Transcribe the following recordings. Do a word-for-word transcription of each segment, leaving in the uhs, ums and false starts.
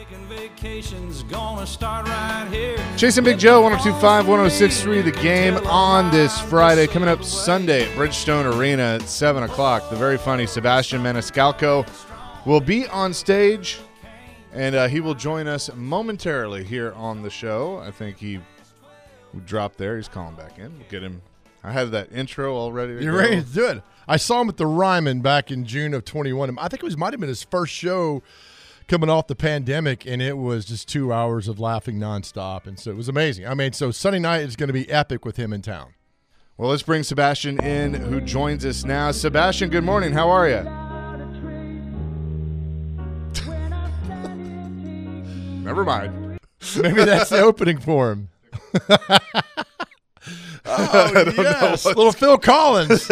Vacation's gonna start right here. Chasing Big Joe, one oh two point five, one oh six point three, The Game on this Friday. Coming up Sunday at Bridgestone Arena at seven o'clock. The very funny Sebastian Maniscalco will be on stage, and uh, he will join us momentarily here on the show. I think he dropped there. He's calling back in. We'll get him. I have that intro all ready to You're go. ready to do it. I saw him at the Ryman back in June of twenty-one. I think it was might have been his first show coming off the pandemic, and it was just two hours of laughing nonstop, and so it was amazing. I mean, so Sunday night is going to be epic with him in town. Well, let's bring Sebastian in, who joins us now. Sebastian, good morning. How are you? Never mind. Maybe that's the opening for him. Oh, yes, little Phil Collins.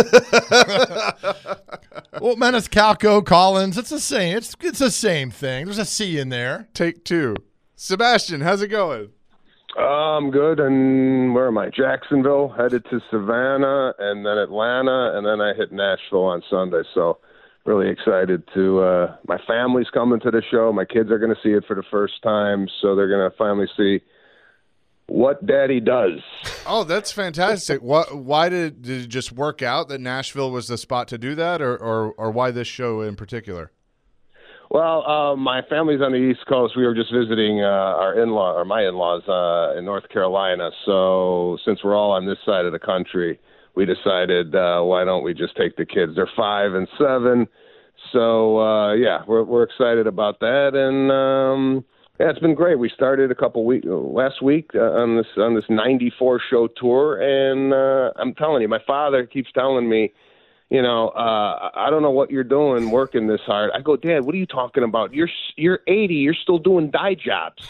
Well, Maniscalco, Collins, it's the same. It's it's the same thing. There's a C in there. Take two. Sebastian, how's it going? Uh, I'm good, and where am I? Jacksonville, headed to Savannah, and then Atlanta, and then I hit Nashville on Sunday. So really excited to uh, – my family's coming to the show. My kids are going to see it for the first time, so they're going to finally see what Daddy does. Oh, that's fantastic. What, why did, did it just work out that Nashville was the spot to do that, or, or, or why this show in particular? Well, uh, my family's on the East Coast. We were just visiting uh, our in-law, or my in-laws uh, in North Carolina. So since we're all on this side of the country, we decided uh, why don't we just take the kids? They're five and seven. So, uh, yeah, we're, we're excited about that. And, um, yeah, it's been great. We started a couple weeks last week uh, on this on this ninety-four show tour, and uh, I'm telling you, my father keeps telling me, you know, uh, I don't know what you're doing working this hard. I go, Dad, what are you talking about? You're you're eighty. You're still doing dye jobs.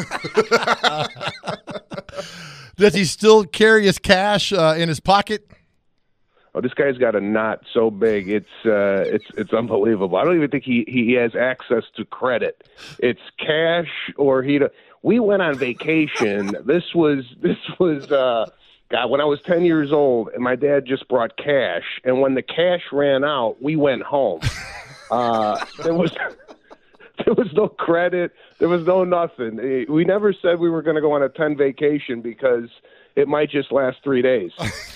Does he still carry his cash uh, in his pocket? Oh, this guy's got a knot so big, it's uh, it's it's unbelievable. I don't even think he, he has access to credit. It's cash or he. We went on vacation. This was this was uh, God when I was ten years old, and my dad just brought cash. And when the cash ran out, we went home. Uh, there was there was no credit. There was no nothing. We never said we were going to go on a ten vacation because it might just last three days.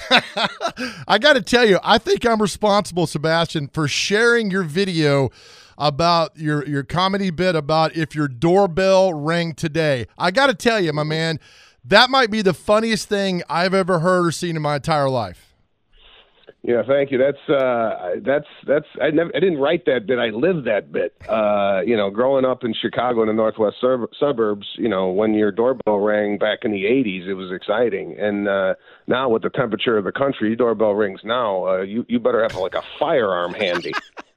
I got to tell you, I think I'm responsible, Sebastian, for sharing your video about your, your comedy bit about if your doorbell rang today. I got to tell you, my man, that might be the funniest thing I've ever heard or seen in my entire life. Yeah, thank you. That's uh, that's that's. I never. I didn't write that bit. I lived that bit. Uh, you know, growing up in Chicago in the northwest sur- suburbs. You know, when your doorbell rang back in the eighties, it was exciting. And uh, now, with the temperature of the country, your doorbell rings now. Uh, you you better have like a firearm handy.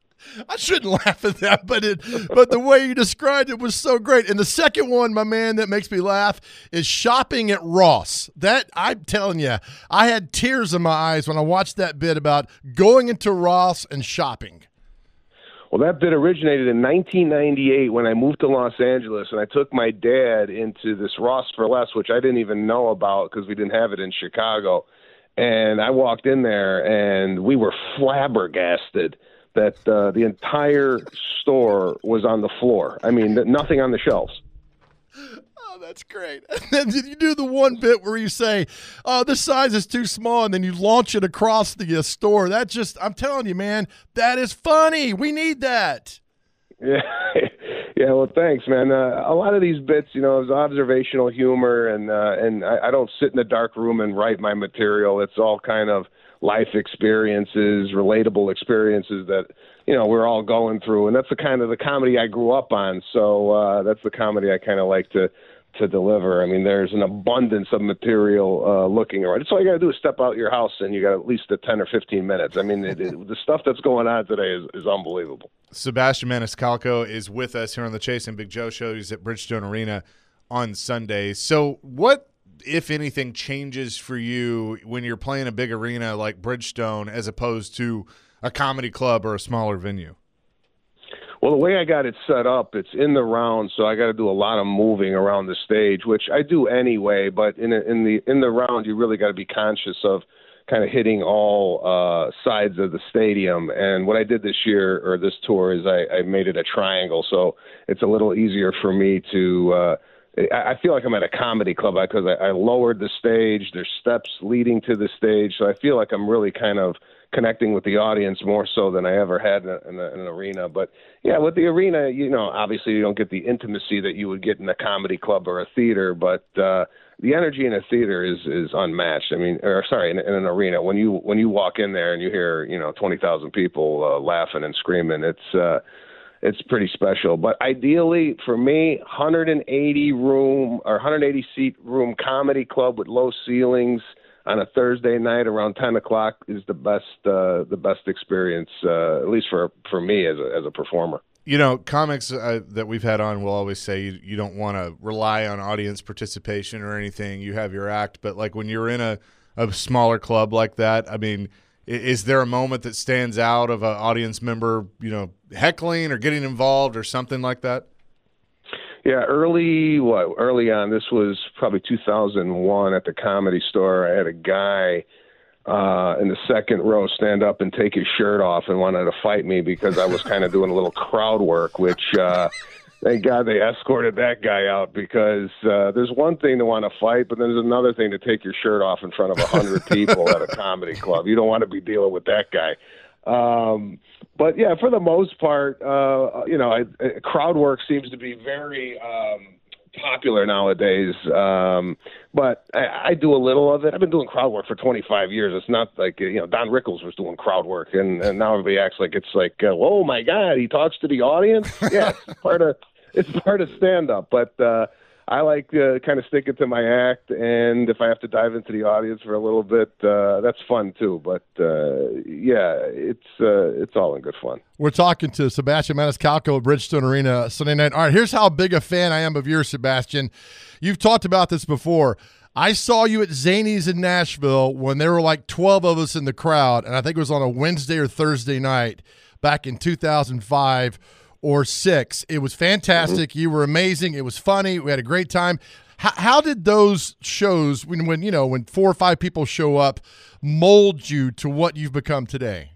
I shouldn't laugh at that, but it, but the way you described it was so great. And the second one, my man, that makes me laugh is shopping at Ross. That, I'm telling you, I had tears in my eyes when I watched that bit about going into Ross and shopping. Well, that bit originated in nineteen ninety-eight when I moved to Los Angeles, and I took my dad into this Ross for Less, which I didn't even know about because we didn't have it in Chicago. And I walked in there, and we were flabbergasted that uh, the entire store was on the floor. I mean, nothing on the shelves. Oh, that's great. And then you do the one bit where you say, oh, this size is too small, and then you launch it across the uh, store. That just, I'm telling you, man, that is funny. We need that. Yeah, yeah. Well, thanks, man. Uh, a lot of these bits, you know, is observational humor, and uh, and I, I don't sit in a dark room and write my material. It's all kind of life experiences, relatable experiences that, you know, we're all going through. And that's the kind of the comedy I grew up on. So uh, that's the comedy I kind of like to, to deliver. I mean, there's an abundance of material uh, looking around. It's all you got to do is step out your house and you got at least a ten or fifteen minutes. I mean, it, it, the stuff that's going on today is, is unbelievable. Sebastian Maniscalco is with us here on the Chasing Big Joe show. He's at Bridgestone Arena on Sunday. So what, if anything, changes for you when you're playing a big arena like Bridgestone as opposed to a comedy club or a smaller venue? Well, the way I got it set up, it's in the round, so I got to do a lot of moving around the stage, which I do anyway. But in a, in the in the round, you really got to be conscious of kind of hitting all uh, sides of the stadium. And what I did this year or this tour is I, I made it a triangle, so it's a little easier for me to. Uh, I feel like I'm at a comedy club because I, I lowered the stage. There's steps leading to the stage, so I feel like I'm really kind of connecting with the audience more so than I ever had in, a, in, a, in an arena. But yeah, with the arena, you know, obviously you don't get the intimacy that you would get in a comedy club or a theater, but uh, the energy in a theater is is unmatched. I mean, or sorry, in, in an arena, when you when you walk in there and you hear, you know, twenty thousand people uh, laughing and screaming, it's uh, it's pretty special. But ideally, for me, one hundred eighty room or one hundred eighty seat room comedy club with low ceilings on a Thursday night around ten o'clock is the best uh, the best experience, uh, at least for for me as a, as a performer. You know, comics uh, that we've had on will always say you, you don't want to rely on audience participation or anything. You have your act, but like when you're in a, a smaller club like that, I mean, is there a moment that stands out of an audience member, you know, heckling or getting involved or something like that? Yeah, early what? Early on, this was probably two thousand one at the Comedy Store. I had a guy uh, in the second row stand up and take his shirt off and wanted to fight me because I was kind of doing a little crowd work, which uh, thank God they escorted that guy out because uh, there's one thing to want to fight, but then there's another thing to take your shirt off in front of a hundred people at a comedy club. You don't want to be dealing with that guy. Um, but yeah, for the most part, uh, you know, I, I, crowd work seems to be very um, popular nowadays. Um, but I, I do a little of it. I've been doing crowd work for twenty-five years. It's not like, you know, Don Rickles was doing crowd work, and, and now everybody acts like it's like, uh, oh my God, he talks to the audience. Yeah, it's part of it's part of stand up. But uh, I like uh, kind of sticking to my act, and if I have to dive into the audience for a little bit, uh, that's fun too. But uh, yeah, it's uh, it's all in good fun. We're talking to Sebastian Maniscalco at Bridgestone Arena Sunday night. All right, here's how big a fan I am of yours, Sebastian. You've talked about this before. I saw you at Zanies in Nashville when there were like twelve of us in the crowd, and I think it was on a Wednesday or Thursday night back in two thousand five. Or six. It was fantastic. Mm-hmm. You were amazing. It was funny. We had a great time. How, how did those shows, when, when you know, when four or five people show up, mold you to what you've become today?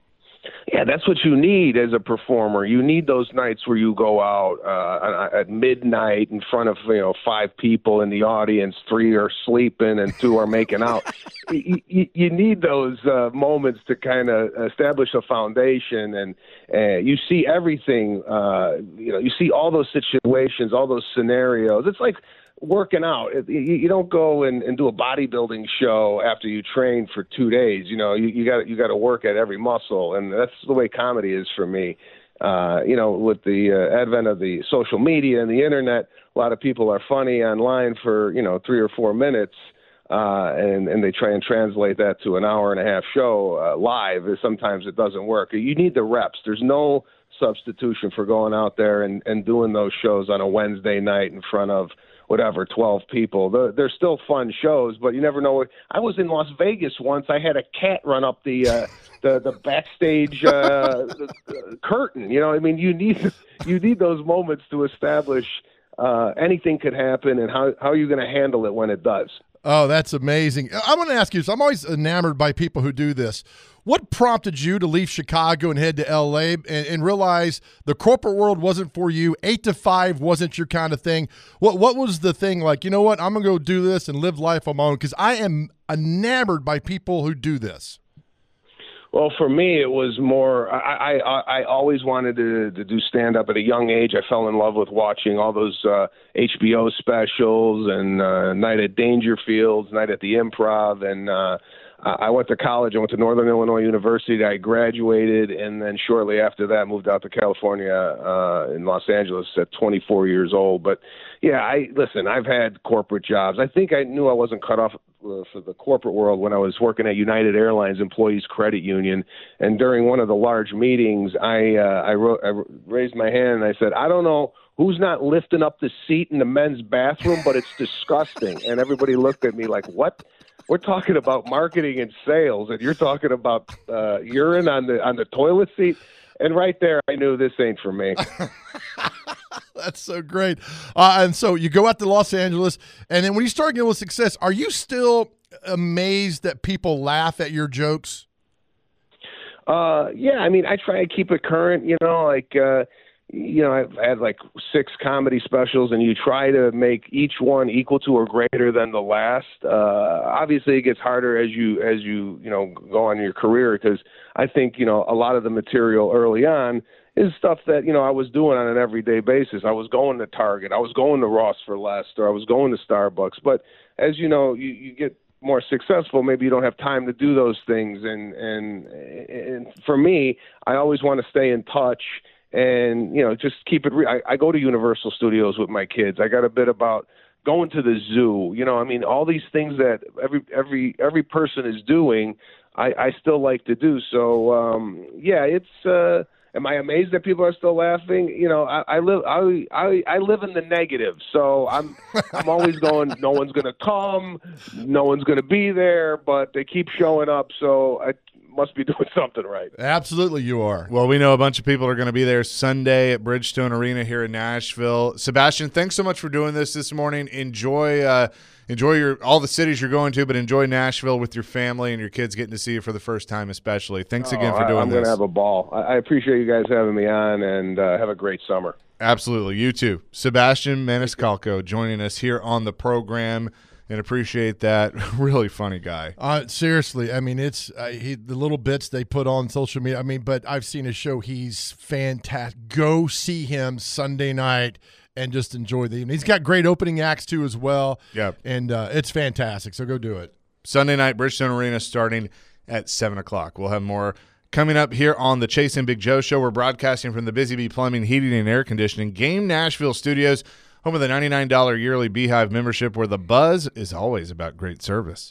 Yeah, that's what you need as a performer. You need those nights where you go out uh, at midnight in front of, you know, five people in the audience, three are sleeping and two are making out. you, you, you need those uh, moments to kind of establish a foundation, and uh, you see everything. Uh, you know, you see all those situations, all those scenarios. It's like working out. You don't go and, and do a bodybuilding show after you train for two days. You know, you, you got you got to work at every muscle, and that's the way comedy is for me. Uh, you know, with the uh, advent of the social media and the internet, a lot of people are funny online for, you know, three or four minutes, uh, and and they try and translate that to an hour and a half show uh, live. Sometimes it doesn't work. You need the reps. There's no substitution for going out there and, and doing those shows on a Wednesday night in front of whatever, twelve people. They're, they're still fun shows, but you never know. I was in Las Vegas once. I had a cat run up the uh, the, the backstage uh, the, the curtain. You know, I mean, you need you need those moments to establish uh, anything could happen, and how, how are you going to handle it when it does. Oh, that's amazing. I want to ask you this. I'm always enamored by people who do this. What prompted you to leave Chicago and head to L A and, and realize the corporate world wasn't for you? Eight to five wasn't your kind of thing. What What was the thing like, you know what, I'm going to go do this and live life on my own? Because I am enamored by people who do this. Well, for me, it was more, I, I, I always wanted to, to do stand-up at a young age. I fell in love with watching all those uh, H B O specials and uh, Night at Dangerfields, Night at the Improv, and uh, I went to college. I went to Northern Illinois University. I graduated, and then shortly after that moved out to California uh, in Los Angeles at twenty-four years old. But, yeah, I listen, I've had corporate jobs. I think I knew I wasn't cut off uh, for the corporate world when I was working at United Airlines Employees Credit Union. And during one of the large meetings, I, uh, I, wrote, I raised my hand and I said, I don't know who's not lifting up the seat in the men's bathroom, but it's disgusting. And everybody looked at me like, what? We're talking about marketing and sales, and you're talking about uh, urine on the on the toilet seat. And right there, I knew this ain't for me. That's so great. Uh, and so you go out to Los Angeles, and then when you start getting with success, are you still amazed that people laugh at your jokes? Uh, yeah, I mean, I try to keep it current, you know, like, uh, you know, I've had like six comedy specials, and you try to make each one equal to or greater than the last. Uh, obviously, it gets harder as you, as you, you know, go on your career, because I think, you know, a lot of the material early on is stuff that, you know, I was doing on an everyday basis. I was going to Target, I was going to Ross for less, or I was going to Starbucks. But as you know, you, you get more successful, maybe you don't have time to do those things. And, and, and for me, I always want to stay in touch and, you know, just keep it real. I, I go to Universal Studios with my kids. I got a bit about going to the zoo, you know, I mean, all these things that every, every, every person is doing, I, I still like to do. So, um, yeah, it's, uh, am I amazed that people are still laughing? You know, I, I live I, I I live in the negative, so I'm I'm always going, no one's going to come, no one's going to be there, but they keep showing up, so I must be doing something right. Absolutely, you are. Well, we know a bunch of people are going to be there Sunday at Bridgestone Arena here in Nashville. Sebastian, thanks so much for doing this this morning. Enjoy uh, enjoy your all the cities you're going to, but enjoy Nashville with your family and your kids getting to see you for the first time especially. Thanks Oh, again for doing I, I'm this. going to have a ball. I, I appreciate you guys having me on, and uh, have a great summer. Absolutely. You too. Sebastian Maniscalco joining us here on the program, and appreciate that. Really funny guy. Uh, seriously, I mean, it's uh, he, the little bits they put on social media. I mean, but I've seen his show. He's fantastic. Go see him Sunday night and just enjoy the evening. He's got great opening acts too as well. Yep. And uh, it's fantastic. So go do it. Sunday night, Bridgestone Arena starting at seven o'clock. We'll have more coming up here on the Chase and Big Joe Show. We're broadcasting from the Busy Bee Plumbing, Heating, and Air Conditioning Game Nashville Studios, home of the ninety-nine dollars yearly Beehive membership, where the buzz is always about great service.